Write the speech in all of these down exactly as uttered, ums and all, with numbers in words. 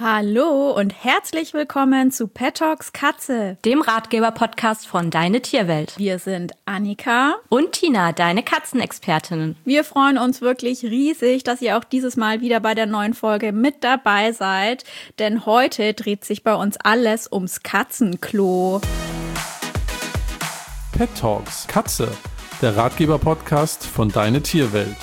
Hallo und herzlich willkommen zu Pet Talks Katze, dem Ratgeber-Podcast von Deine Tierwelt. Wir sind Annika und Tina, deine Katzenexpertinnen. Wir freuen uns wirklich riesig, dass ihr auch dieses Mal wieder bei der neuen Folge mit dabei seid, denn heute dreht sich bei uns alles ums Katzenklo. Pet Talks Katze, der Ratgeber-Podcast von Deine Tierwelt.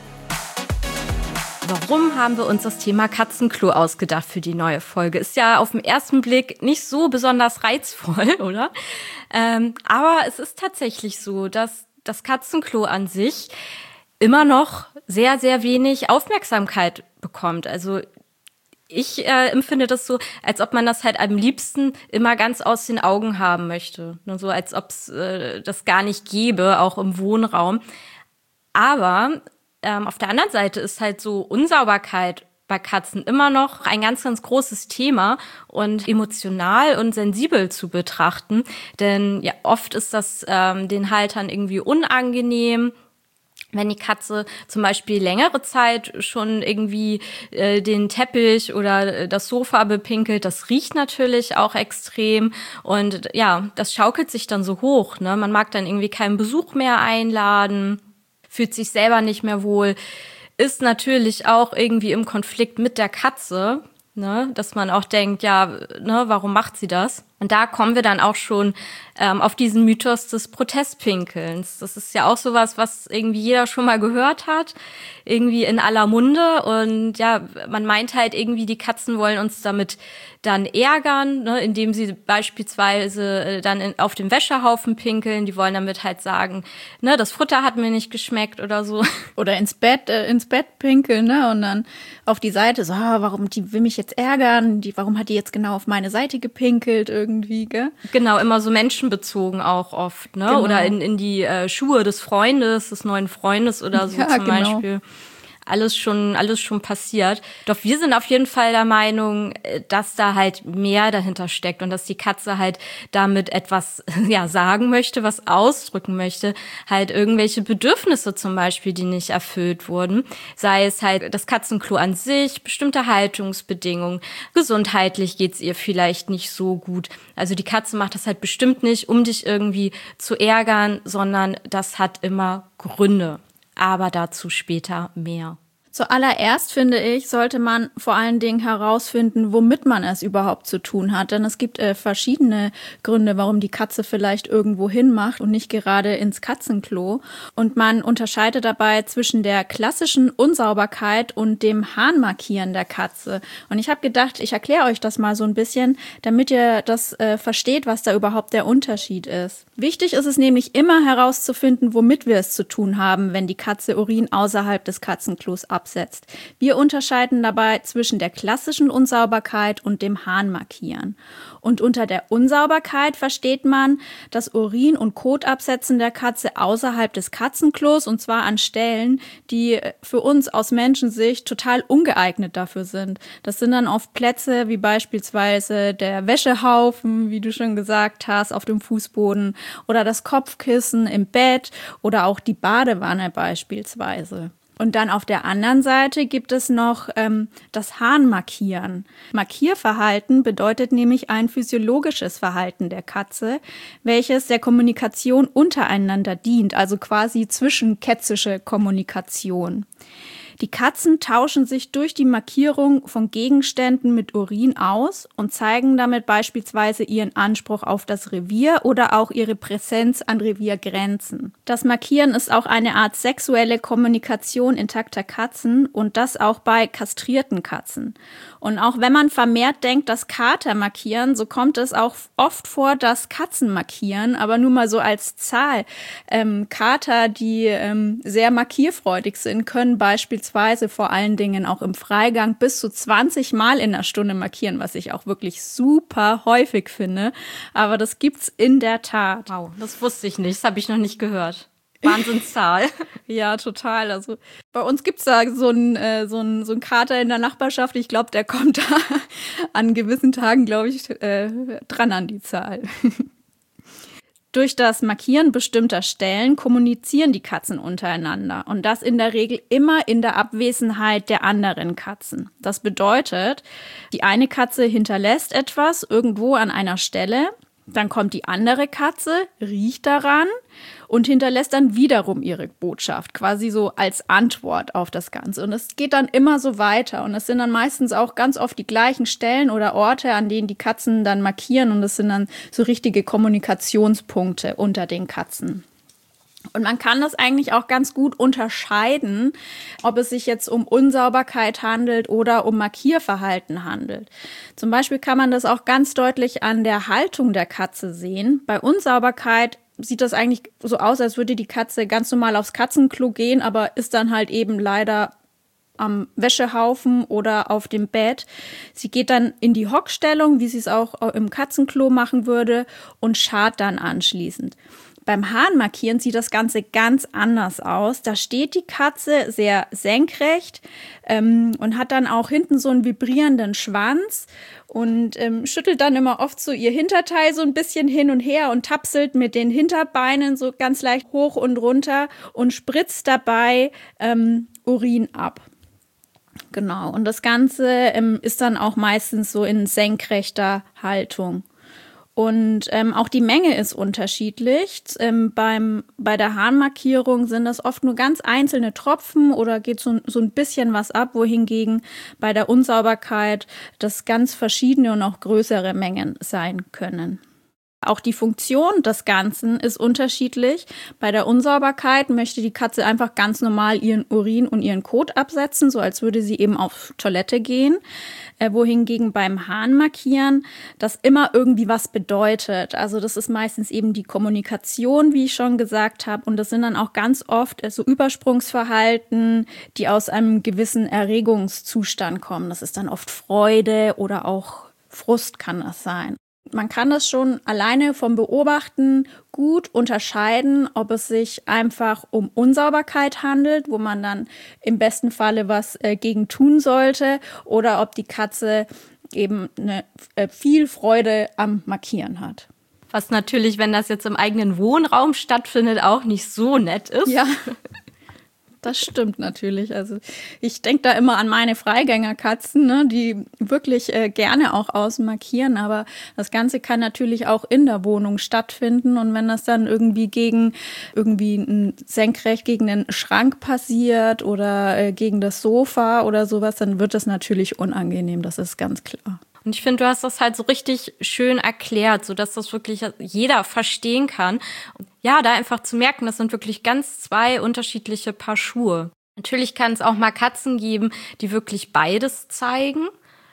Warum haben wir uns das Thema Katzenklo ausgedacht für die neue Folge? Ist ja auf den ersten Blick nicht so besonders reizvoll, oder? Ähm, aber es ist tatsächlich so, dass das Katzenklo an sich immer noch sehr, sehr wenig Aufmerksamkeit bekommt. Also ich äh, empfinde das so, als ob man das halt am liebsten immer ganz aus den Augen haben möchte. Nur so, als ob es äh, das gar nicht gäbe, auch im Wohnraum. Aber Ähm, auf der anderen Seite ist halt so Unsauberkeit bei Katzen immer noch ein ganz, ganz großes Thema und emotional und sensibel zu betrachten. Denn ja, oft ist das ähm, den Haltern irgendwie unangenehm, wenn die Katze zum Beispiel längere Zeit schon irgendwie äh, den Teppich oder das Sofa bepinkelt. Das riecht natürlich auch extrem und ja, das schaukelt sich dann so hoch, ne? Man mag dann irgendwie keinen Besuch mehr einladen, fühlt sich selber nicht mehr wohl, ist natürlich auch irgendwie im Konflikt mit der Katze, ne, dass man auch denkt, ja, ne, warum macht sie das? Und da kommen wir dann auch schon ähm, auf diesen Mythos des Protestpinkelns. Das ist ja auch sowas, was irgendwie jeder schon mal gehört hat, irgendwie in aller Munde. Und ja, man meint halt irgendwie, die Katzen wollen uns damit dann ärgern, ne, indem sie beispielsweise äh, dann in, auf dem Wäschehaufen pinkeln. Die wollen damit halt sagen, ne, das Futter hat mir nicht geschmeckt oder so. Oder ins Bett, äh, ins Bett pinkeln, ne, und dann auf die Seite so, ah, warum, die will mich jetzt ärgern? Die, warum hat die jetzt genau auf meine Seite gepinkelt? Irgendwie, gell? Genau, immer so menschenbezogen auch oft, ne? Genau. Oder in, in die äh, Schuhe des Freundes, des neuen Freundes oder so, ja, zum genau. Beispiel. Alles schon, alles schon passiert. Doch wir sind auf jeden Fall der Meinung, dass da halt mehr dahinter steckt und dass die Katze halt damit etwas, ja, sagen möchte, was ausdrücken möchte. Halt irgendwelche Bedürfnisse zum Beispiel, die nicht erfüllt wurden. Sei es halt das Katzenklo an sich, bestimmte Haltungsbedingungen. Gesundheitlich geht's ihr vielleicht nicht so gut. Also die Katze macht das halt bestimmt nicht, um dich irgendwie zu ärgern, sondern das hat immer Gründe. Aber dazu später mehr. Zuallererst, finde ich, sollte man vor allen Dingen herausfinden, womit man es überhaupt zu tun hat. Denn es gibt äh, verschiedene Gründe, warum die Katze vielleicht irgendwo hinmacht und nicht gerade ins Katzenklo. Und man unterscheidet dabei zwischen der klassischen Unsauberkeit und dem Harnmarkieren der Katze. Und ich habe gedacht, ich erkläre euch das mal so ein bisschen, damit ihr das äh, versteht, was da überhaupt der Unterschied ist. Wichtig ist es nämlich immer herauszufinden, womit wir es zu tun haben, wenn die Katze Urin außerhalb des Katzenklos absetzt. Wir unterscheiden dabei zwischen der klassischen Unsauberkeit und dem Harnmarkieren. Und unter der Unsauberkeit versteht man das Urin- und Kotabsetzen der Katze außerhalb des Katzenklos, und zwar an Stellen, die für uns aus Menschensicht total ungeeignet dafür sind. Das sind dann oft Plätze wie beispielsweise der Wäschehaufen, wie du schon gesagt hast, auf dem Fußboden, oder das Kopfkissen im Bett oder auch die Badewanne beispielsweise. Und dann auf der anderen Seite gibt es noch ähm, das Harnmarkieren. Markierverhalten bedeutet nämlich ein physiologisches Verhalten der Katze, welches der Kommunikation untereinander dient, also quasi zwischenkätzische Kommunikation. Die Katzen tauschen sich durch die Markierung von Gegenständen mit Urin aus und zeigen damit beispielsweise ihren Anspruch auf das Revier oder auch ihre Präsenz an Reviergrenzen. Das Markieren ist auch eine Art sexuelle Kommunikation intakter Katzen, und das auch bei kastrierten Katzen. Und auch wenn man vermehrt denkt, dass Kater markieren, so kommt es auch oft vor, dass Katzen markieren, aber nur mal so als Zahl. Ähm, Kater, die ähm, sehr markierfreudig sind, können beispielsweise vor allen Dingen auch im Freigang bis zu zwanzig Mal in der Stunde markieren, was ich auch wirklich super häufig finde. Aber das gibt's in der Tat. Wow, das wusste ich nicht, das habe ich noch nicht gehört. Wahnsinnszahl. Ja, total. Also bei uns gibt's da so einen äh, so einen, so einen Kater in der Nachbarschaft. Ich glaube, der kommt da an gewissen Tagen, glaube ich, äh, dran an die Zahl. Durch das Markieren bestimmter Stellen kommunizieren die Katzen untereinander und das in der Regel immer in der Abwesenheit der anderen Katzen. Das bedeutet, die eine Katze hinterlässt etwas irgendwo an einer Stelle, dann kommt die andere Katze, riecht daran und hinterlässt dann wiederum ihre Botschaft, quasi so als Antwort auf das Ganze. Und es geht dann immer so weiter. Und es sind dann meistens auch ganz oft die gleichen Stellen oder Orte, an denen die Katzen dann markieren. Und es sind dann so richtige Kommunikationspunkte unter den Katzen. Und man kann das eigentlich auch ganz gut unterscheiden, ob es sich jetzt um Unsauberkeit handelt oder um Markierverhalten handelt. Zum Beispiel kann man das auch ganz deutlich an der Haltung der Katze sehen. Bei Unsauberkeit sieht das eigentlich so aus, als würde die Katze ganz normal aufs Katzenklo gehen, aber ist dann halt eben leider am Wäschehaufen oder auf dem Bett. Sie geht dann in die Hockstellung, wie sie es auch im Katzenklo machen würde, und scharrt dann anschließend. Beim Hahnmarkieren sieht das Ganze ganz anders aus. Da steht die Katze sehr senkrecht ähm, und hat dann auch hinten so einen vibrierenden Schwanz und ähm, schüttelt dann immer oft so ihr Hinterteil so ein bisschen hin und her und tapselt mit den Hinterbeinen so ganz leicht hoch und runter und spritzt dabei ähm, Urin ab. Genau, und das Ganze ähm, ist dann auch meistens so in senkrechter Haltung. Und ähm, auch die Menge ist unterschiedlich. Ähm, beim, bei der Hahnmarkierung sind das oft nur ganz einzelne Tropfen oder geht so, so ein bisschen was ab, wohingegen bei der Unsauberkeit das ganz verschiedene und auch größere Mengen sein können. Auch die Funktion des Ganzen ist unterschiedlich. Bei der Unsauberkeit möchte die Katze einfach ganz normal ihren Urin und ihren Kot absetzen, so als würde sie eben auf Toilette gehen. Äh, wohingegen beim Hahnmarkieren das immer irgendwie was bedeutet. Also das ist meistens eben die Kommunikation, wie ich schon gesagt habe. Und das sind dann auch ganz oft so Übersprungsverhalten, die aus einem gewissen Erregungszustand kommen. Das ist dann oft Freude oder auch Frust kann das sein. Man kann das schon alleine vom Beobachten gut unterscheiden, ob es sich einfach um Unsauberkeit handelt, wo man dann im besten Falle was äh, gegen tun sollte, oder ob die Katze eben eine, äh, viel Freude am Markieren hat. Was natürlich, wenn das jetzt im eigenen Wohnraum stattfindet, auch nicht so nett ist. Ja. Das stimmt natürlich. Also ich denke da immer an meine Freigängerkatzen, ne, die wirklich äh, gerne auch außen markieren, aber das Ganze kann natürlich auch in der Wohnung stattfinden, und wenn das dann irgendwie gegen irgendwie ein, senkrecht gegen den Schrank passiert oder äh, gegen das Sofa oder sowas, dann wird das natürlich unangenehm, das ist ganz klar. Und ich finde, du hast das halt so richtig schön erklärt, sodass das wirklich jeder verstehen kann. Und ja, da einfach zu merken, das sind wirklich ganz zwei unterschiedliche Paar Schuhe. Natürlich kann es auch mal Katzen geben, die wirklich beides zeigen,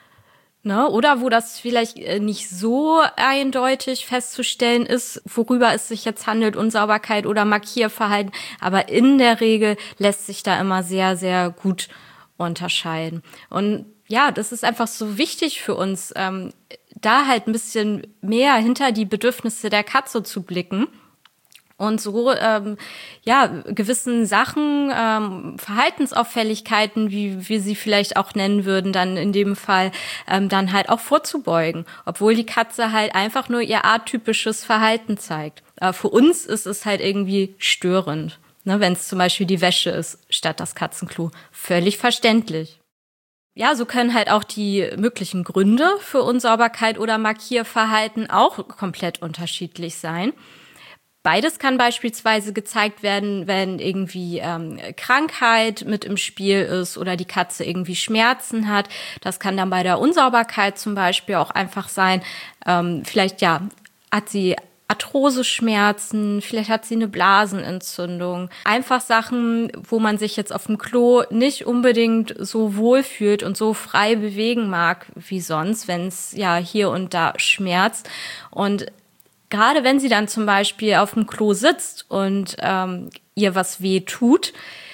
ne? Oder wo das vielleicht nicht so eindeutig festzustellen ist, worüber es sich jetzt handelt, Unsauberkeit oder Markierverhalten. Aber in der Regel lässt sich da immer sehr, sehr gut unterscheiden. Und ja, das ist einfach so wichtig für uns, ähm, da halt ein bisschen mehr hinter die Bedürfnisse der Katze zu blicken und so ähm, ja gewissen Sachen, ähm, Verhaltensauffälligkeiten, wie wir sie vielleicht auch nennen würden, dann in dem Fall ähm, dann halt auch vorzubeugen, obwohl die Katze halt einfach nur ihr atypisches Verhalten zeigt. Aber für uns ist es halt irgendwie störend, ne, wenn es zum Beispiel die Wäsche ist statt das Katzenklo. Völlig verständlich. Ja, so können halt auch die möglichen Gründe für Unsauberkeit oder Markierverhalten auch komplett unterschiedlich sein. Beides kann beispielsweise gezeigt werden, wenn irgendwie ähm, Krankheit mit im Spiel ist oder die Katze irgendwie Schmerzen hat. Das kann dann bei der Unsauberkeit zum Beispiel auch einfach sein, ähm, vielleicht ja hat sie Arthroseschmerzen, vielleicht hat sie eine Blasenentzündung. Einfach Sachen, wo man sich jetzt auf dem Klo nicht unbedingt so wohl fühlt und so frei bewegen mag wie sonst, wenn es ja hier und da schmerzt. Und gerade wenn sie dann zum Beispiel auf dem Klo sitzt und ähm, ihr was weh tut,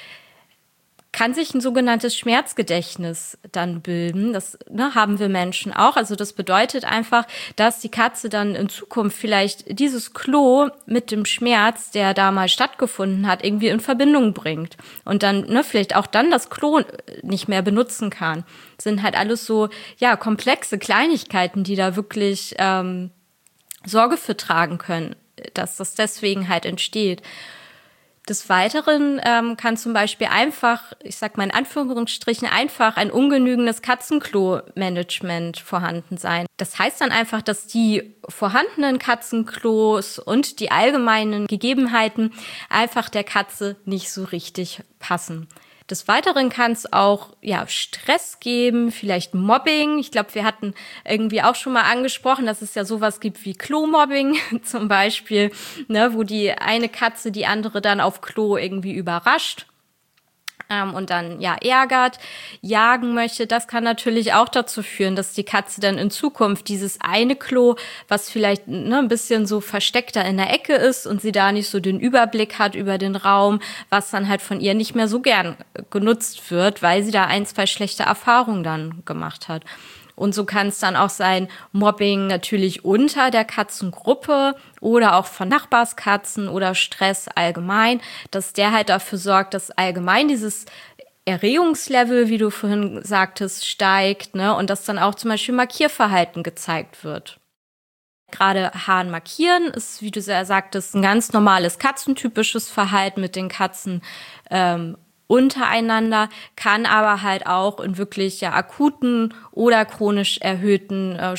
kann sich ein sogenanntes Schmerzgedächtnis dann bilden. Das ne, haben wir Menschen auch. Also das bedeutet einfach, dass die Katze dann in Zukunft vielleicht dieses Klo mit dem Schmerz, der da mal stattgefunden hat, irgendwie in Verbindung bringt. Und dann ne, vielleicht auch dann das Klo nicht mehr benutzen kann. Das sind halt alles so ja komplexe Kleinigkeiten, die da wirklich ähm, Sorge für tragen können dass das deswegen halt entsteht. Des Weiteren ähm, kann zum Beispiel einfach, ich sag mal in Anführungsstrichen, einfach ein ungenügendes Katzenklo-Management vorhanden sein. Das heißt dann einfach, dass die vorhandenen Katzenklos und die allgemeinen Gegebenheiten einfach der Katze nicht so richtig passen. Des Weiteren kann es auch ja Stress geben, vielleicht Mobbing. Ich glaube, wir hatten irgendwie auch schon mal angesprochen, dass es ja sowas gibt wie Klo-Mobbing zum Beispiel, ne, wo die eine Katze die andere dann auf Klo irgendwie überrascht ähm, und dann ja ärgert, jagen möchte. Das kann natürlich auch dazu führen, dass die Katze dann in Zukunft dieses eine Klo, was vielleicht ne, ein bisschen so versteckter in der Ecke ist und sie da nicht so den Überblick hat über den Raum, was dann halt von ihr nicht mehr so gern genutzt wird, weil sie da ein, zwei schlechte Erfahrungen dann gemacht hat. Und so kann es dann auch sein, Mobbing natürlich unter der Katzengruppe oder auch von Nachbarskatzen oder Stress allgemein, dass der halt dafür sorgt, dass allgemein dieses Erregungslevel, wie du vorhin sagtest, steigt, ne, und dass dann auch zum Beispiel Markierverhalten gezeigt wird. Gerade Haaren markieren ist, wie du sehr sagtest, ein ganz normales katzentypisches Verhalten mit den Katzen ähm, untereinander, kann aber halt auch in wirklich ja akuten oder chronisch erhöhten äh,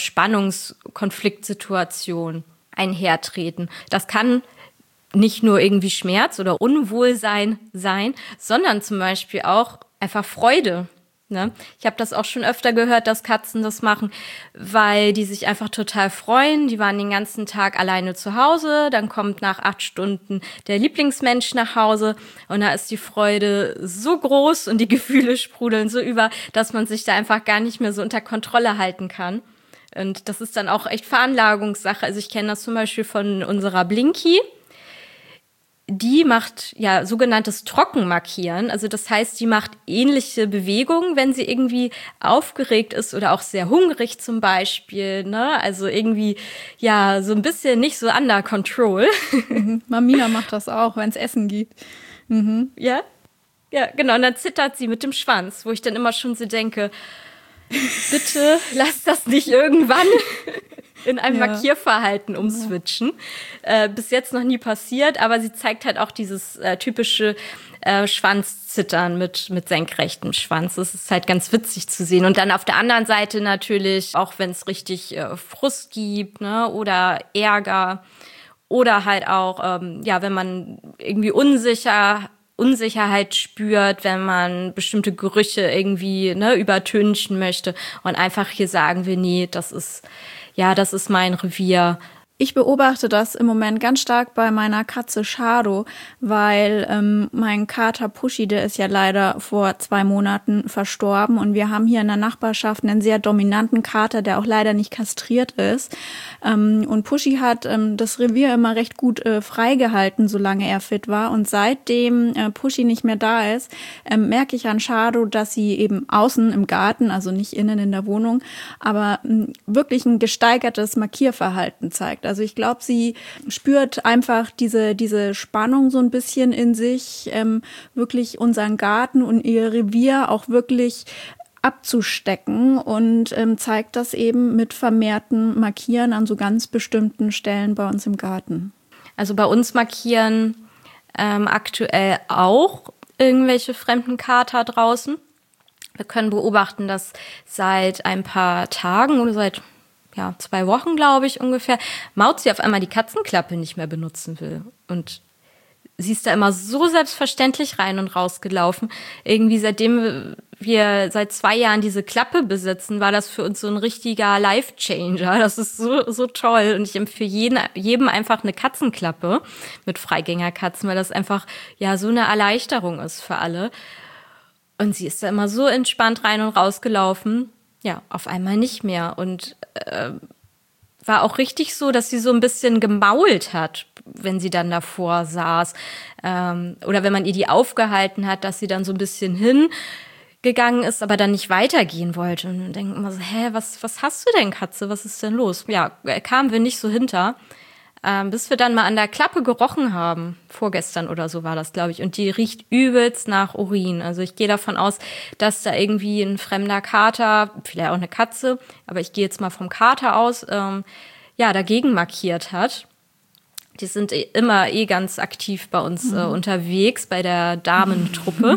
Spannungskonfliktsituationen einhertreten. Das kann nicht nur irgendwie Schmerz oder Unwohlsein sein, sondern zum Beispiel auch einfach Freude. Ne? Ich habe das auch schon öfter gehört, dass Katzen das machen, weil die sich einfach total freuen. Die waren den ganzen Tag alleine zu Hause, dann kommt nach acht Stunden der Lieblingsmensch nach Hause und da ist die Freude so groß und die Gefühle sprudeln so über, dass man sich da einfach gar nicht mehr so unter Kontrolle halten kann. Und das ist dann auch echt Veranlagungssache. Also ich kenne das zum Beispiel von unserer Blinky. Die macht ja sogenanntes Trockenmarkieren. Also das heißt, die macht ähnliche Bewegungen, wenn sie irgendwie aufgeregt ist oder auch sehr hungrig zum Beispiel. Ne? Also irgendwie ja so ein bisschen nicht so under control. Mhm. Mamina macht das auch, wenn es Essen gibt. Mhm. Ja, ja, genau. Und dann zittert sie mit dem Schwanz, wo ich dann immer schon so denke, bitte lass das nicht irgendwann in einem ja. Markierverhalten umswitchen. Äh, bis jetzt noch nie passiert, aber sie zeigt halt auch dieses äh, typische äh, Schwanzzittern mit, mit senkrechtem Schwanz. Das ist halt ganz witzig zu sehen. Und dann auf der anderen Seite natürlich, auch wenn es richtig äh, Frust gibt, ne, oder Ärger oder halt auch, ähm, ja, wenn man irgendwie unsicher Unsicherheit spürt, wenn man bestimmte Gerüche irgendwie ne, übertünchen möchte und einfach hier sagen will, nee, das ist ja, das ist mein Revier. Ich beobachte das im Moment ganz stark bei meiner Katze Shadow, weil ähm, mein Kater Pushy, der ist ja leider vor zwei Monaten verstorben und wir haben hier in der Nachbarschaft einen sehr dominanten Kater, der auch leider nicht kastriert ist. Ähm, und Pushy hat ähm, das Revier immer recht gut äh, freigehalten, solange er fit war. Und seitdem äh, Pushy nicht mehr da ist, äh, merke ich an Shadow, dass sie eben außen im Garten, also nicht innen in der Wohnung, aber äh, wirklich ein gesteigertes Markierverhalten zeigt. Also ich glaube, sie spürt einfach diese diese Spannung so ein bisschen in sich, ähm, wirklich unseren Garten und ihr Revier auch wirklich abzustecken und ähm, zeigt das eben mit vermehrten Markieren an so ganz bestimmten Stellen bei uns im Garten. Also bei uns markieren ähm, aktuell auch irgendwelche fremden Kater draußen. Wir können beobachten, dass seit ein paar Tagen oder seit ja, zwei Wochen, glaube ich, ungefähr, Mauzi auf einmal die Katzenklappe nicht mehr benutzen will. Und sie ist da immer so selbstverständlich rein und rausgelaufen. Irgendwie seitdem wir seit zwei Jahren diese Klappe besitzen, war das für uns so ein richtiger Life-Changer. Das ist so, so toll. Und ich empfehle jeden, jedem einfach eine Katzenklappe mit Freigängerkatzen, weil das einfach ja so eine Erleichterung ist für alle. Und sie ist da immer so entspannt rein und rausgelaufen. Ja, auf einmal nicht mehr. Und äh, war auch richtig so, dass sie so ein bisschen gemault hat, wenn sie dann davor saß. Ähm, oder wenn man ihr die aufgehalten hat, dass sie dann so ein bisschen hingegangen ist, aber dann nicht weitergehen wollte. Und dann denken wir so, hä, was, was hast du denn, Katze? Was ist denn los? Ja, kamen wir nicht so hinter. Ähm, bis wir dann mal an der Klappe gerochen haben. Vorgestern oder so war das, glaube ich. Und die riecht übelst nach Urin. Also ich gehe davon aus, dass da irgendwie ein fremder Kater, vielleicht auch eine Katze, aber ich gehe jetzt mal vom Kater aus, ähm, ja, dagegen markiert hat. Die sind eh immer eh ganz aktiv bei uns mhm. äh, unterwegs, bei der Damentruppe.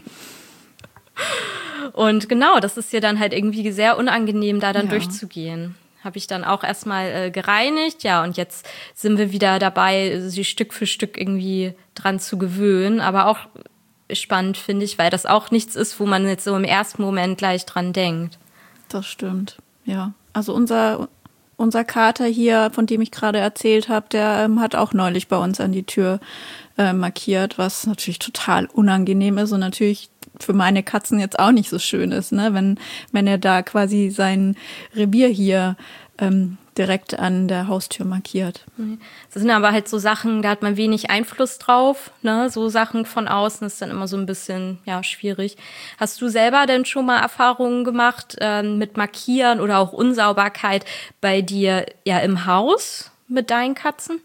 Und genau, das ist ja dann halt irgendwie sehr unangenehm, da dann ja. durchzugehen. Habe ich dann auch erstmal äh, gereinigt, ja, und jetzt sind wir wieder dabei, sie Stück für Stück irgendwie dran zu gewöhnen. Aber auch spannend, finde ich, weil das auch nichts ist, wo man jetzt so im ersten Moment gleich dran denkt. Das stimmt, ja. Also unser, unser Kater hier, von dem ich gerade erzählt habe, der ähm, hat auch neulich bei uns an die Tür äh, markiert, was natürlich total unangenehm ist und natürlich für meine Katzen jetzt auch nicht so schön ist, ne? Wenn, wenn er da quasi sein Revier hier ähm, direkt an der Haustür markiert. Das sind aber halt so Sachen, da hat man wenig Einfluss drauf, ne? So Sachen von außen ist dann immer so ein bisschen, ja, schwierig. Hast du selber denn schon mal Erfahrungen gemacht ähm, mit Markieren oder auch Unsauberkeit bei dir ja im Haus mit deinen Katzen?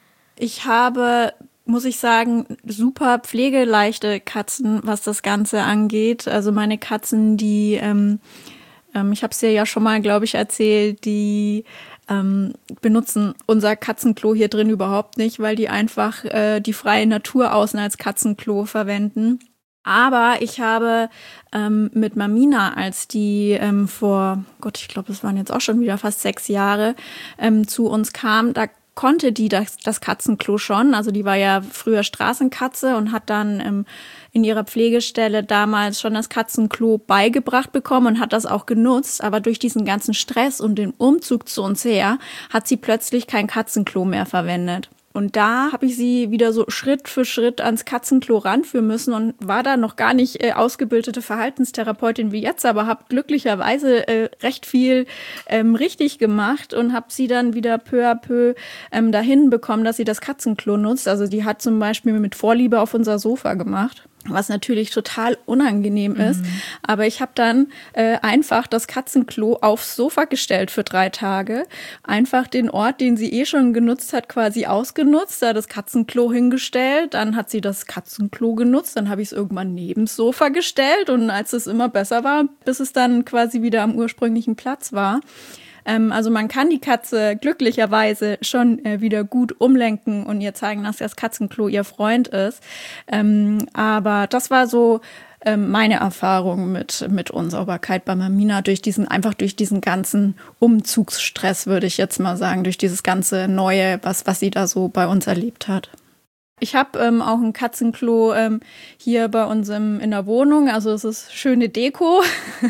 Ich habe, muss ich sagen, super pflegeleichte Katzen, was das Ganze angeht. Also meine Katzen, die, ähm, ähm, ich habe es dir ja schon mal, glaube ich, erzählt, die ähm, benutzen unser Katzenklo hier drin überhaupt nicht, weil die einfach äh, die freie Natur außen als Katzenklo verwenden. Aber ich habe ähm, mit Mamina, als die ähm, vor, Gott, ich glaube, es waren jetzt auch schon wieder fast sechs Jahre, ähm, zu uns kam, da konnte die das, das Katzenklo schon. Also die war ja früher Straßenkatze und hat dann ähm, in ihrer Pflegestelle damals schon das Katzenklo beigebracht bekommen und hat das auch genutzt. Aber durch diesen ganzen Stress und den Umzug zu uns her hat sie plötzlich kein Katzenklo mehr verwendet. Und da habe ich sie wieder so Schritt für Schritt ans Katzenklo ranführen müssen und war da noch gar nicht äh, ausgebildete Verhaltenstherapeutin wie jetzt, aber habe glücklicherweise äh, recht viel ähm, richtig gemacht und habe sie dann wieder peu à peu ähm, dahin bekommen, dass sie das Katzenklo nutzt. Also die hat zum Beispiel mit Vorliebe auf unser Sofa gemacht, was natürlich total unangenehm ist. Mhm. Aber ich habe dann äh, einfach das Katzenklo aufs Sofa gestellt für drei Tage. Einfach den Ort, den sie eh schon genutzt hat, quasi ausgenutzt, da das Katzenklo hingestellt. Dann hat sie das Katzenklo genutzt. Dann habe ich es irgendwann neben das Sofa gestellt. Und als es immer besser war, bis es dann quasi wieder am ursprünglichen Platz war. Ähm, also man kann die Katze glücklicherweise schon äh, wieder gut umlenken und ihr zeigen, dass das Katzenklo ihr Freund ist. Ähm, aber das war so ähm, meine Erfahrung mit, mit Unsauberkeit bei Mamina, durch diesen, einfach durch diesen ganzen Umzugsstress, würde ich jetzt mal sagen, durch dieses ganze Neue, was, was sie da so bei uns erlebt hat. Ich habe ähm, auch ein Katzenklo ähm, hier bei uns im, in der Wohnung, also es ist schöne Deko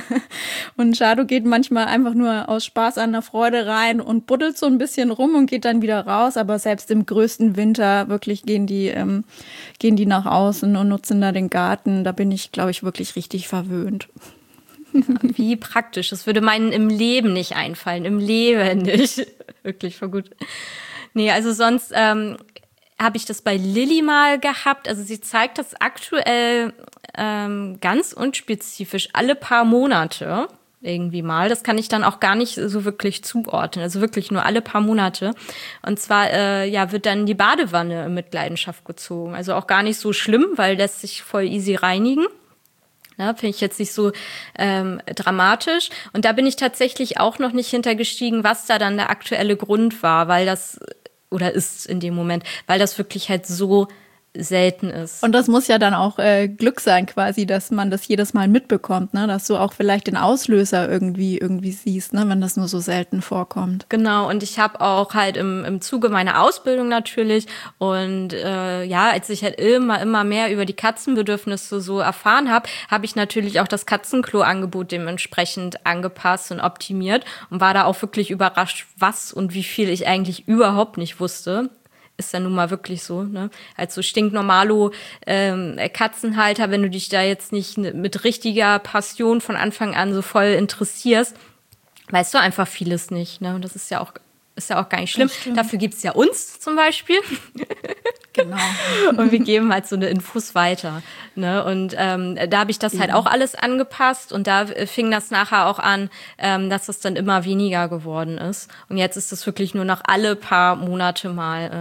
und Shadow geht manchmal einfach nur aus Spaß an der Freude rein und buddelt so ein bisschen rum und geht dann wieder raus, aber selbst im größten Winter wirklich gehen die, ähm, gehen die nach außen und nutzen da den Garten, da bin ich, glaube ich, wirklich richtig verwöhnt. Ja, wie praktisch, das würde meinen im Leben nicht einfallen, im Leben nicht, wirklich voll gut. Nee, also sonst ähm, habe ich das bei Lilly mal gehabt. Also sie zeigt das aktuell ähm, ganz unspezifisch alle paar Monate irgendwie mal. Das kann ich dann auch gar nicht so wirklich zuordnen. Also wirklich nur alle paar Monate. Und zwar äh, ja wird dann die Badewanne in Mitleidenschaft gezogen. Also auch gar nicht so schlimm, weil lässt sich voll easy reinigen. Ja, finde ich jetzt nicht so ähm, dramatisch. Und da bin ich tatsächlich auch noch nicht hintergestiegen, was da dann der aktuelle Grund war, weil das oder ist in dem Moment, weil das wirklich halt so selten ist. Und das muss ja dann auch äh, Glück sein quasi, dass man das jedes Mal mitbekommt, ne? Dass du auch vielleicht den Auslöser irgendwie irgendwie siehst, ne? Wenn das nur so selten vorkommt. Genau, und ich habe auch halt im, im Zuge meiner Ausbildung natürlich und äh, ja, als ich halt immer, immer mehr über die Katzenbedürfnisse so erfahren habe, habe ich natürlich auch das Katzenklo-Angebot dementsprechend angepasst und optimiert und war da auch wirklich überrascht, was und wie viel ich eigentlich überhaupt nicht wusste. Ist ja nun mal wirklich so, ne? Als so stinknormalo ähm, Katzenhalter, wenn du dich da jetzt nicht mit richtiger Passion von Anfang an so voll interessierst, weißt du einfach vieles nicht, ne? Und das ist ja auch ist ja auch gar nicht schlimm. Dafür gibt's ja uns zum Beispiel. Genau. Und wir geben halt so eine Infos weiter, ne? Und ähm, da habe ich das halt auch alles angepasst und da fing das nachher auch an, ähm, dass das dann immer weniger geworden ist. Und jetzt ist das wirklich nur noch alle paar Monate mal ähm,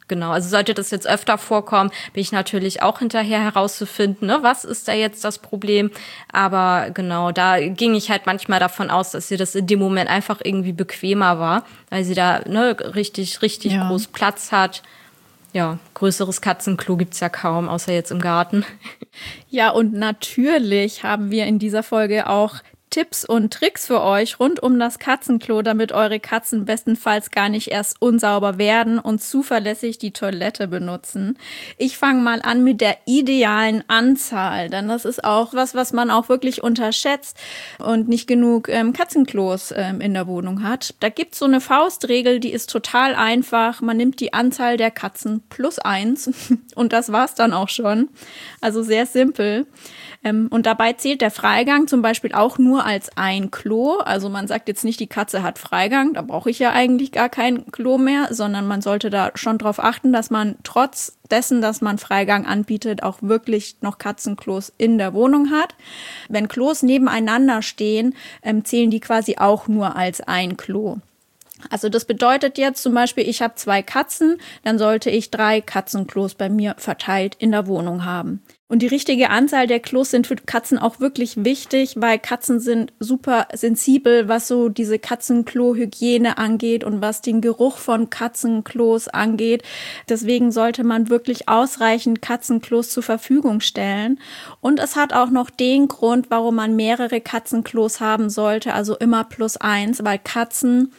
Genau, also sollte das jetzt öfter vorkommen, bin ich natürlich auch hinterher herauszufinden, ne, was ist da jetzt das Problem. Aber genau, da ging ich halt manchmal davon aus, dass ihr das in dem Moment einfach irgendwie bequemer war, weil sie da ne, richtig, richtig ja. groß Platz hat. Ja, größeres Katzenklo gibt's ja kaum, außer jetzt im Garten. Ja, und natürlich haben wir in dieser Folge auch Tipps und Tricks für euch rund um das Katzenklo, damit eure Katzen bestenfalls gar nicht erst unsauber werden und zuverlässig die Toilette benutzen. Ich fange mal an mit der idealen Anzahl, denn das ist auch was, was man auch wirklich unterschätzt und nicht genug ähm, Katzenklos ähm, in der Wohnung hat. Da gibt's so eine Faustregel, die ist total einfach. Man nimmt die Anzahl der Katzen plus eins und das war's dann auch schon. Also sehr simpel. Ähm, und dabei zählt der Freigang zum Beispiel auch nur als ein Klo. Also man sagt jetzt nicht, die Katze hat Freigang, da brauche ich ja eigentlich gar kein Klo mehr, sondern man sollte da schon drauf achten, dass man trotz dessen, dass man Freigang anbietet, auch wirklich noch Katzenklos in der Wohnung hat. Wenn Klos nebeneinander stehen, ähm, zählen die quasi auch nur als ein Klo. Also das bedeutet jetzt zum Beispiel, ich habe zwei Katzen, dann sollte ich drei Katzenklos bei mir verteilt in der Wohnung haben. Und die richtige Anzahl der Klos sind für Katzen auch wirklich wichtig, weil Katzen sind super sensibel, was so diese Katzenklo-Hygiene angeht und was den Geruch von Katzenklos angeht. Deswegen sollte man wirklich ausreichend Katzenklos zur Verfügung stellen. Und es hat auch noch den Grund, warum man mehrere Katzenklos haben sollte, also immer plus eins, weil Katzen...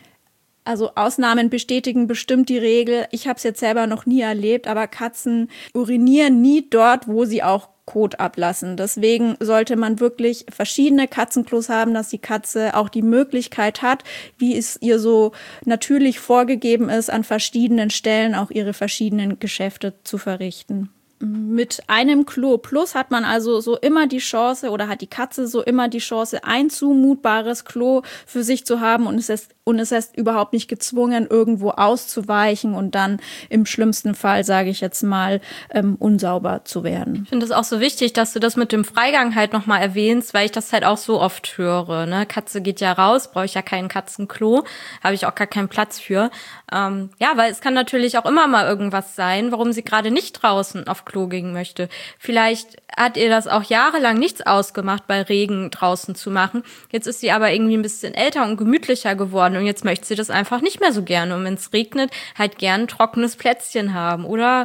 Also Ausnahmen bestätigen bestimmt die Regel. Ich habe es jetzt selber noch nie erlebt, aber Katzen urinieren nie dort, wo sie auch Kot ablassen. Deswegen sollte man wirklich verschiedene Katzenklos haben, dass die Katze auch die Möglichkeit hat, wie es ihr so natürlich vorgegeben ist, an verschiedenen Stellen auch ihre verschiedenen Geschäfte zu verrichten. Mit einem Klo plus hat man also so immer die Chance oder hat die Katze so immer die Chance, ein zumutbares Klo für sich zu haben und es ist, und es ist überhaupt nicht gezwungen, irgendwo auszuweichen und dann im schlimmsten Fall, sage ich jetzt mal, ähm, unsauber zu werden. Ich finde es auch so wichtig, dass du das mit dem Freigang halt nochmal erwähnst, weil ich das halt auch so oft höre. Ne? Katze geht ja raus, brauche ich ja kein Katzenklo, habe ich auch gar keinen Platz für. Ähm, ja, weil es kann natürlich auch immer mal irgendwas sein, warum sie gerade nicht draußen auf Klo gehen möchte. Vielleicht hat ihr das auch jahrelang nichts ausgemacht, bei Regen draußen zu machen. Jetzt ist sie aber irgendwie ein bisschen älter und gemütlicher geworden und jetzt möchte sie das einfach nicht mehr so gerne. Und wenn es regnet, halt gern ein trockenes Plätzchen haben. Oder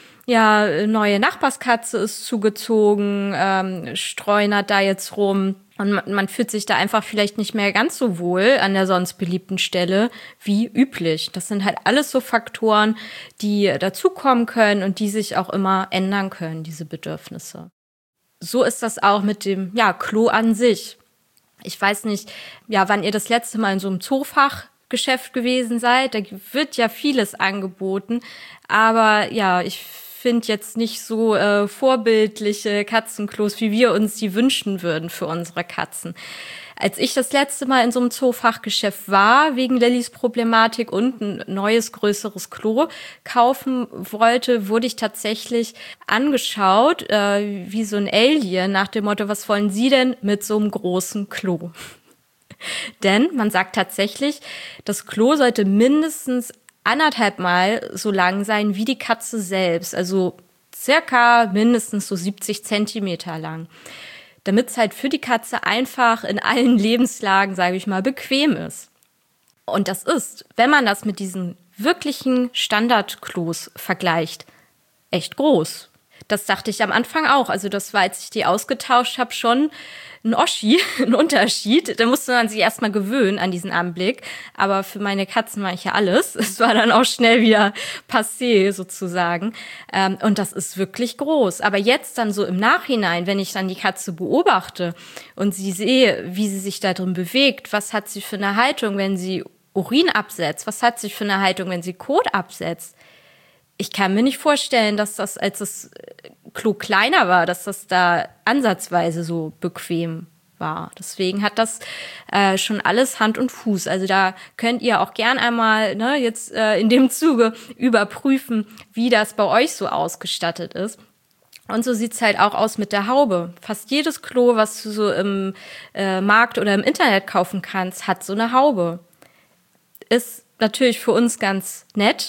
ja, neue Nachbarskatze ist zugezogen, ähm, streunert da jetzt rum. Und man, man fühlt sich da einfach vielleicht nicht mehr ganz so wohl an der sonst beliebten Stelle wie üblich. Das sind halt alles so Faktoren, die dazukommen können und die sich auch immer ändern können, diese Bedürfnisse. So ist das auch mit dem ja, Klo an sich. Ich weiß nicht, ja, wann ihr das letzte Mal in so einem Zoofachgeschäft gewesen seid. Da wird ja vieles angeboten. Aber ja, ich finde jetzt nicht so äh, vorbildliche Katzenklos, wie wir uns die wünschen würden für unsere Katzen. Als ich das letzte Mal in so einem Zoofachgeschäft war, wegen Lillys Problematik und ein neues, größeres Klo kaufen wollte, wurde ich tatsächlich angeschaut, äh, wie so ein Alien, nach dem Motto, was wollen Sie denn mit so einem großen Klo? Denn man sagt tatsächlich, das Klo sollte mindestens anderthalb Mal so lang sein wie die Katze selbst, also circa mindestens so siebzig Zentimeter lang, damit es halt für die Katze einfach in allen Lebenslagen, sage ich mal, bequem ist. Und das ist, wenn man das mit diesen wirklichen Standardklos vergleicht, echt groß. Das dachte ich am Anfang auch. Also das war, als ich die ausgetauscht habe, schon ein Oschi, ein Unterschied. Da musste man sich erstmal gewöhnen an diesen Anblick. Aber für meine Katzen war ich ja alles. Es war dann auch schnell wieder passé sozusagen. Und das ist wirklich groß. Aber jetzt dann so im Nachhinein, wenn ich dann die Katze beobachte und sie sehe, wie sie sich da drin bewegt, was hat sie für eine Haltung, wenn sie Urin absetzt, was hat sie für eine Haltung, wenn sie Kot absetzt. Ich kann mir nicht vorstellen, dass das, als das Klo kleiner war, dass das da ansatzweise so bequem war. Deswegen hat das äh, schon alles Hand und Fuß. Also da könnt ihr auch gern einmal ne, jetzt äh, in dem Zuge überprüfen, wie das bei euch so ausgestattet ist. Und so sieht's halt auch aus mit der Haube. Fast jedes Klo, was du so im äh, Markt oder im Internet kaufen kannst, hat so eine Haube. Ist natürlich für uns ganz nett,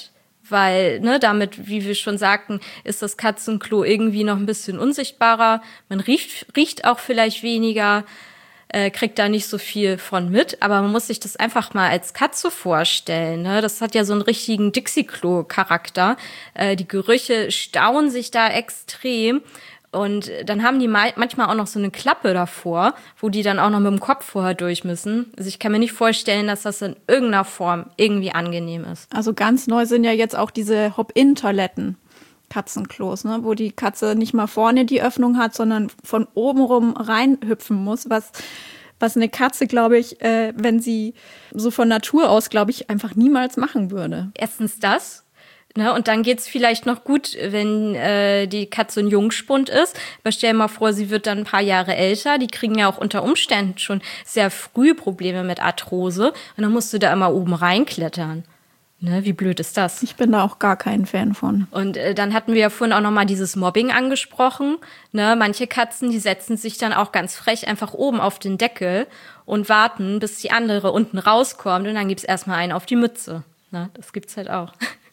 weil ne, damit, wie wir schon sagten, ist das Katzenklo irgendwie noch ein bisschen unsichtbarer. Man riecht, riecht auch vielleicht weniger, äh, kriegt da nicht so viel von mit, aber man muss sich das einfach mal als Katze vorstellen. Ne? Das hat ja so einen richtigen Dixie-Klo-Charakter. Äh, die Gerüche stauen sich da extrem. Und dann haben die manchmal auch noch so eine Klappe davor, wo die dann auch noch mit dem Kopf vorher durch müssen. Also ich kann mir nicht vorstellen, dass das in irgendeiner Form irgendwie angenehm ist. Also ganz neu sind ja jetzt auch diese Hop-in-Toiletten, Katzenklos, ne? Wo die Katze nicht mal vorne die Öffnung hat, sondern von oben rum reinhüpfen muss, was was eine Katze, glaube ich, äh, wenn sie so von Natur aus, glaube ich, einfach niemals machen würde. Erstens das. Ne, und dann geht's vielleicht noch gut, wenn äh, die Katze ein Jungspund ist. Aber stell dir mal vor, sie wird dann ein paar Jahre älter. Die kriegen ja auch unter Umständen schon sehr früh Probleme mit Arthrose. Und dann musst du da immer oben reinklettern. Ne, wie blöd ist das? Ich bin da auch gar kein Fan von. Und äh, dann hatten wir ja vorhin auch noch mal dieses Mobbing angesprochen. Ne, manche Katzen, die setzen sich dann auch ganz frech einfach oben auf den Deckel und warten, bis die andere unten rauskommt. Und dann gibt's erstmal einen auf die Mütze. Ne, das gibt's halt auch.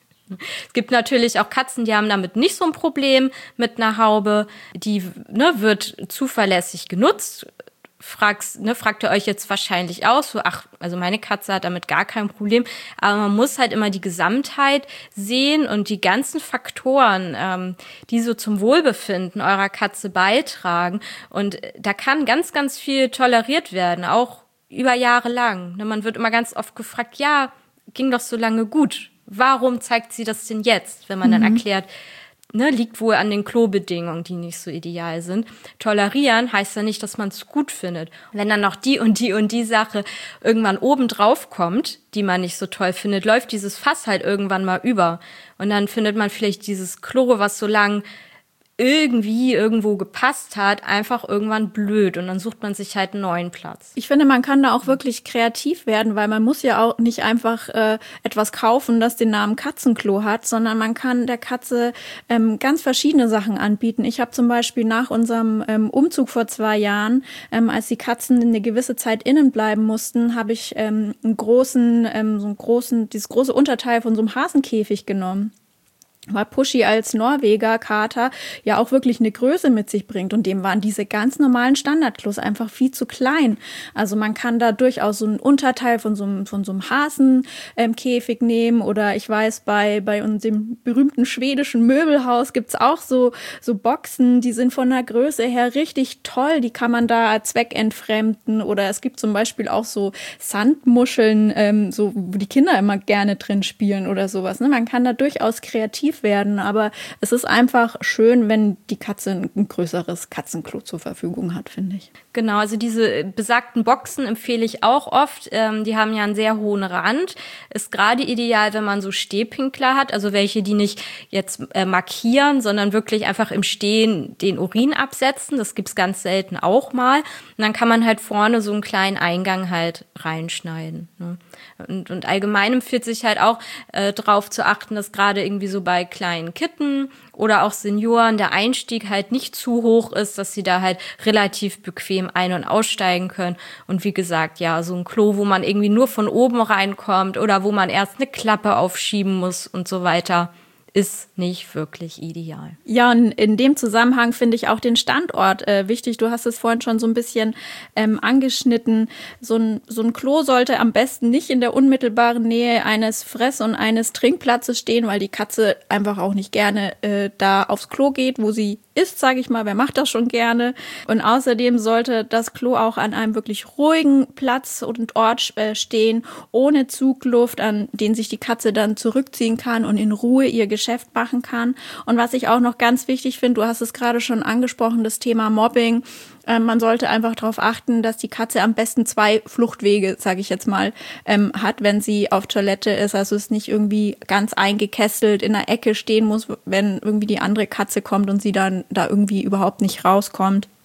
Es gibt natürlich auch Katzen, die haben damit nicht so ein Problem mit einer Haube. Die ne, wird zuverlässig genutzt. Fragst, ne, fragt ihr euch jetzt wahrscheinlich aus, so, ach, also meine Katze hat damit gar kein Problem. Aber man muss halt immer die Gesamtheit sehen und die ganzen Faktoren, ähm, die so zum Wohlbefinden eurer Katze beitragen. Und da kann ganz, ganz viel toleriert werden, auch über Jahre lang. Ne, man wird immer ganz oft gefragt, ja, ging doch so lange gut. Warum zeigt sie das denn jetzt, wenn man dann mhm. erklärt, ne, liegt wohl an den Klobedingungen, die nicht so ideal sind. Tolerieren heißt ja nicht, dass man es gut findet. Wenn dann noch die und die und die Sache irgendwann oben drauf kommt, die man nicht so toll findet, läuft dieses Fass halt irgendwann mal über. Und dann findet man vielleicht dieses Klo, was so lang irgendwie irgendwo gepasst hat, einfach irgendwann blöd und dann sucht man sich halt einen neuen Platz. Ich finde, man kann da auch wirklich kreativ werden, weil man muss ja auch nicht einfach äh, etwas kaufen, das den Namen Katzenklo hat, sondern man kann der Katze ähm, ganz verschiedene Sachen anbieten. Ich habe zum Beispiel nach unserem ähm, Umzug vor zwei Jahren, ähm, als die Katzen eine gewisse Zeit innen bleiben mussten, habe ich ähm, einen großen, ähm, so einen großen, dieses große Unterteil von so einem Hasenkäfig genommen. Weil Pushy als Norweger Kater ja auch wirklich eine Größe mit sich bringt und dem waren diese ganz normalen Standardklos einfach viel zu klein. Also man kann da durchaus so einen Unterteil von so einem, von so einem Hasenkäfig ähm, nehmen oder ich weiß, bei bei unserem berühmten schwedischen Möbelhaus gibt's auch so so Boxen, die sind von der Größe her richtig toll, die kann man da zweckentfremden oder es gibt zum Beispiel auch so Sandmuscheln, ähm, so wo die Kinder immer gerne drin spielen oder sowas. Ne? Man kann da durchaus kreativ werden, aber es ist einfach schön, wenn die Katze ein größeres Katzenklo zur Verfügung hat, finde ich. Genau, also diese besagten Boxen empfehle ich auch oft. Ähm, die haben ja einen sehr hohen Rand. Ist gerade ideal, wenn man so Stehpinkler hat, also welche, die nicht jetzt äh, markieren, sondern wirklich einfach im Stehen den Urin absetzen. Das gibt's ganz selten auch mal. Und dann kann man halt vorne so einen kleinen Eingang halt reinschneiden. Ne? Und, und allgemein empfiehlt sich halt auch äh, darauf zu achten, dass gerade irgendwie so bei kleinen Kitten oder auch Senioren der Einstieg halt nicht zu hoch ist, dass sie da halt relativ bequem ein- und aussteigen können. Und wie gesagt, ja, so ein Klo, wo man irgendwie nur von oben reinkommt oder wo man erst eine Klappe aufschieben muss und so weiter, ist nicht wirklich ideal. Ja, und in dem Zusammenhang finde ich auch den Standort äh, wichtig. Du hast es vorhin schon so ein bisschen ähm, angeschnitten. So ein, so ein Klo sollte am besten nicht in der unmittelbaren Nähe eines Fress- und eines Trinkplatzes stehen, weil die Katze einfach auch nicht gerne äh, da aufs Klo geht, wo sie ist, sage ich mal. Wer macht das schon gerne? Und außerdem sollte das Klo auch an einem wirklich ruhigen Platz und Ort äh, stehen, ohne Zugluft, an den sich die Katze dann zurückziehen kann und in Ruhe ihr Geschäft machen kann. Und was ich auch noch ganz wichtig finde, du hast es gerade schon angesprochen, das Thema Mobbing. Ähm, man sollte einfach darauf achten, dass die Katze am besten zwei Fluchtwege, sage ich jetzt mal, ähm, hat, wenn sie auf Toilette ist. Also es nicht irgendwie ganz eingekesselt in der Ecke stehen muss, wenn irgendwie die andere Katze kommt und sie dann da irgendwie überhaupt nicht rauskommt.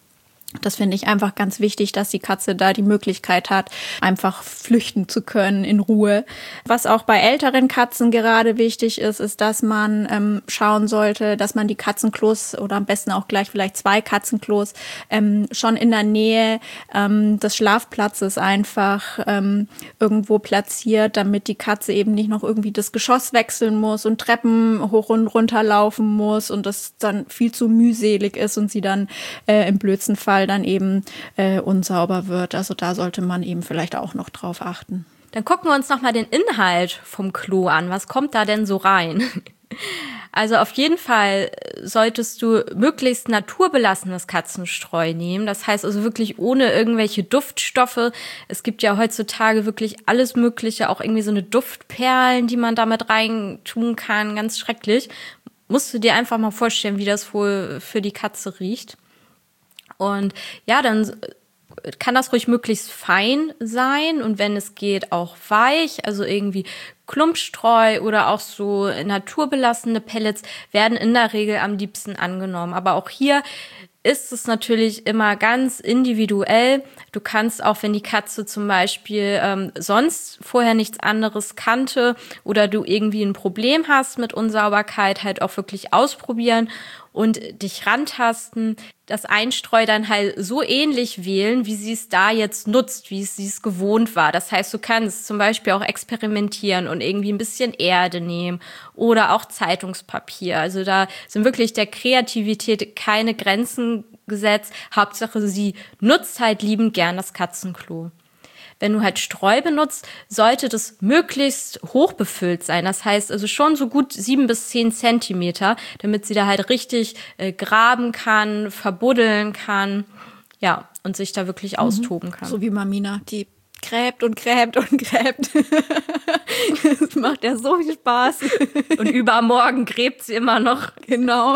Das finde ich einfach ganz wichtig, dass die Katze da die Möglichkeit hat, einfach flüchten zu können in Ruhe. Was auch bei älteren Katzen gerade wichtig ist, ist, dass man ähm, schauen sollte, dass man die Katzenklos oder am besten auch gleich vielleicht zwei Katzenklos ähm, schon in der Nähe ähm, des Schlafplatzes einfach ähm, irgendwo platziert, damit die Katze eben nicht noch irgendwie das Geschoss wechseln muss und Treppen hoch und runter laufen muss und das dann viel zu mühselig ist und sie dann äh, im blödsten Fall dann eben äh, unsauber wird. Also da sollte man eben vielleicht auch noch drauf achten. Dann gucken wir uns nochmal den Inhalt vom Klo an. Was kommt da denn so rein? Also auf jeden Fall solltest du möglichst naturbelassenes Katzenstreu nehmen. Das heißt also wirklich ohne irgendwelche Duftstoffe. Es gibt ja heutzutage wirklich alles Mögliche, auch irgendwie so eine Duftperlen, die man damit rein tun kann. Ganz schrecklich. Musst du dir einfach mal vorstellen, wie das wohl für die Katze riecht. Und ja, dann kann das ruhig möglichst fein sein und wenn es geht auch weich, also irgendwie Klumpstreu oder auch so naturbelassene Pellets werden in der Regel am liebsten angenommen. Aber auch hier ist es natürlich immer ganz individuell. Du kannst auch, wenn die Katze zum Beispiel ähm, sonst vorher nichts anderes kannte oder du irgendwie ein Problem hast mit Unsauberkeit, halt auch wirklich ausprobieren und dich rantasten, das Einstreu dann halt so ähnlich wählen, wie sie es da jetzt nutzt, wie sie es gewohnt war. Das heißt, du kannst zum Beispiel auch experimentieren und irgendwie ein bisschen Erde nehmen oder auch Zeitungspapier. Also da sind wirklich der Kreativität keine Grenzen gesetzt. Hauptsache, sie nutzt halt liebend gern das Katzenklo. Wenn du halt Streu benutzt, sollte das möglichst hoch befüllt sein. Das heißt also schon so gut sieben bis zehn Zentimeter, damit sie da halt richtig äh, graben kann, verbuddeln kann, ja, und sich da wirklich mhm. austoben kann. So wie Mamina, die gräbt und gräbt und gräbt. Das macht ja so viel Spaß. Und übermorgen gräbt sie immer noch. Genau.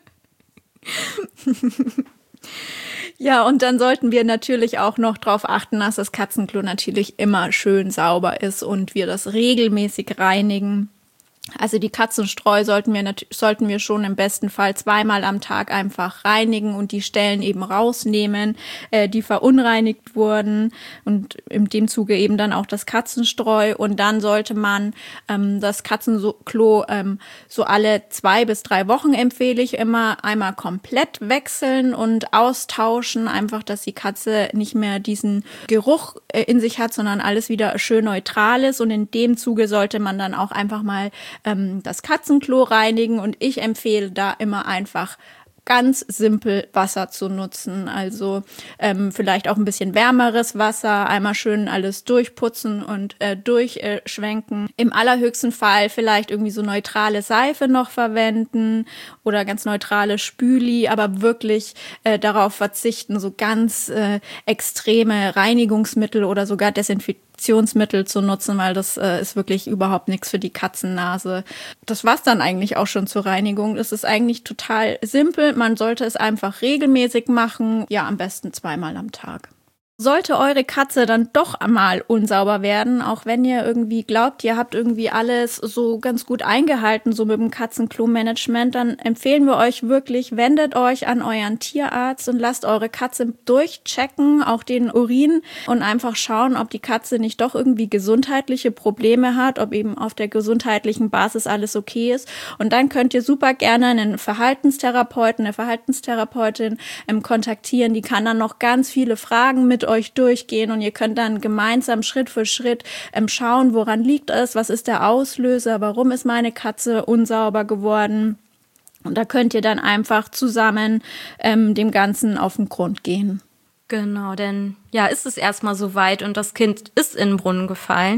Ja, und dann sollten wir natürlich auch noch darauf achten, dass das Katzenklo natürlich immer schön sauber ist und wir das regelmäßig reinigen. Also die Katzenstreu sollten wir nat- sollten wir schon im besten Fall zweimal am Tag einfach reinigen und die Stellen eben rausnehmen, äh, die verunreinigt wurden und in dem Zuge eben dann auch das Katzenstreu. Und dann sollte man ähm, das Katzenklo ähm, so alle zwei bis drei Wochen empfehle ich immer einmal komplett wechseln und austauschen, einfach, dass die Katze nicht mehr diesen Geruch äh, in sich hat, sondern alles wieder schön neutral ist. Und in dem Zuge sollte man dann auch einfach mal das Katzenklo reinigen und ich empfehle da immer einfach ganz simpel Wasser zu nutzen, also ähm, vielleicht auch ein bisschen wärmeres Wasser, einmal schön alles durchputzen und äh, durchschwenken. Im allerhöchsten Fall vielleicht irgendwie so neutrale Seife noch verwenden oder ganz neutrale Spüli, aber wirklich äh, darauf verzichten, so ganz äh, extreme Reinigungsmittel oder sogar Desinfektionsmittel zu nutzen, weil das äh, ist wirklich überhaupt nichts für die Katzennase. Das war's dann eigentlich auch schon zur Reinigung. Es ist eigentlich total simpel. Man sollte es einfach regelmäßig machen. Ja, am besten zweimal am Tag. Sollte eure Katze dann doch einmal unsauber werden, auch wenn ihr irgendwie glaubt, ihr habt irgendwie alles so ganz gut eingehalten, so mit dem Katzenklo-Management, dann empfehlen wir euch wirklich, wendet euch an euren Tierarzt und lasst eure Katze durchchecken, auch den Urin und einfach schauen, ob die Katze nicht doch irgendwie gesundheitliche Probleme hat, ob eben auf der gesundheitlichen Basis alles okay ist. Und dann könnt ihr super gerne einen Verhaltenstherapeuten, eine Verhaltenstherapeutin ähm, kontaktieren, die kann dann noch ganz viele Fragen mit euch durchgehen und ihr könnt dann gemeinsam Schritt für Schritt ähm, schauen, woran liegt es, was ist der Auslöser, warum ist meine Katze unsauber geworden. Und da könnt ihr dann einfach zusammen ähm, dem Ganzen auf den Grund gehen. Genau, denn ja, ist es erstmal soweit und das Kind ist in den Brunnen gefallen,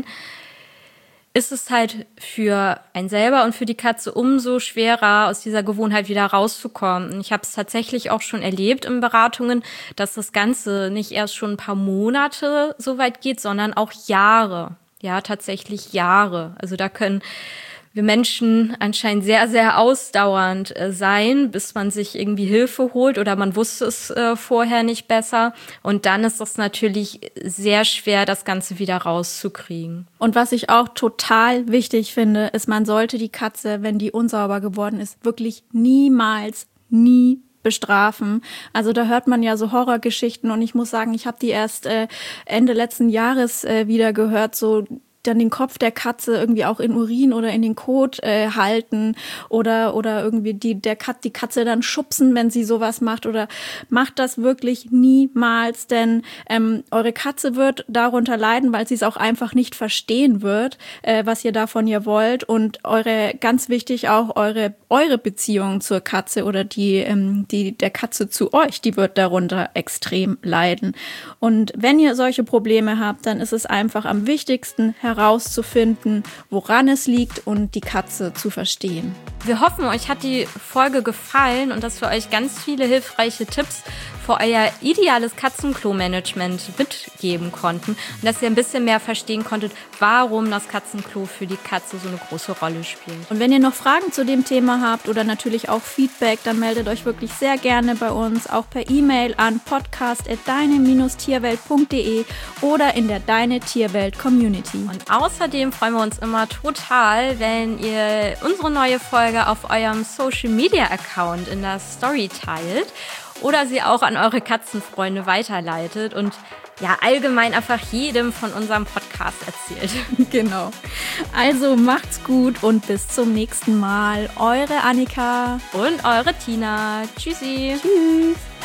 ist es halt für einen selber und für die Katze umso schwerer, aus dieser Gewohnheit wieder rauszukommen. Und ich habe es tatsächlich auch schon erlebt in Beratungen, dass das Ganze nicht erst schon ein paar Monate so weit geht, sondern auch Jahre. Ja, tatsächlich Jahre. Also da können wir Menschen anscheinend sehr, sehr ausdauernd äh, sein, bis man sich irgendwie Hilfe holt oder man wusste es äh, vorher nicht besser. Und dann ist es natürlich sehr schwer, das Ganze wieder rauszukriegen. Und was ich auch total wichtig finde, ist, man sollte die Katze, wenn die unsauber geworden ist, wirklich niemals, nie bestrafen. Also da hört man ja so Horrorgeschichten und ich muss sagen, ich habe die erst äh, Ende letzten Jahres äh, wieder gehört, so dann den Kopf der Katze irgendwie auch in Urin oder in den Kot äh, halten oder oder irgendwie die der Kat die Katze dann schubsen, wenn sie sowas macht, oder macht das wirklich niemals, denn ähm, eure Katze wird darunter leiden, weil sie es auch einfach nicht verstehen wird, äh, was ihr da von ihr wollt, und eure, ganz wichtig auch eure eure Beziehung zur Katze oder die ähm, die der Katze zu euch, die wird darunter extrem leiden. Und wenn ihr solche Probleme habt, dann ist es einfach am wichtigsten herauszufinden, woran es liegt und die Katze zu verstehen. Wir hoffen, euch hat die Folge gefallen und dass wir euch ganz viele hilfreiche Tipps für euer ideales Katzenklo-Management mitgeben konnten und dass ihr ein bisschen mehr verstehen konntet, warum das Katzenklo für die Katze so eine große Rolle spielt. Und wenn ihr noch Fragen zu dem Thema habt oder natürlich auch Feedback, dann meldet euch wirklich sehr gerne bei uns, auch per E-Mail an podcast at deine Tierwelt punkt de oder in der Deine Tierwelt Community. Und außerdem freuen wir uns immer total, wenn ihr unsere neue Folge auf eurem Social-Media-Account in der Story teilt oder sie auch an eure Katzenfreunde weiterleitet und ja, allgemein einfach jedem von unserem Podcast erzählt. Genau. Also macht's gut und bis zum nächsten Mal. Eure Annika und eure Tina. Tschüssi. Tschüss.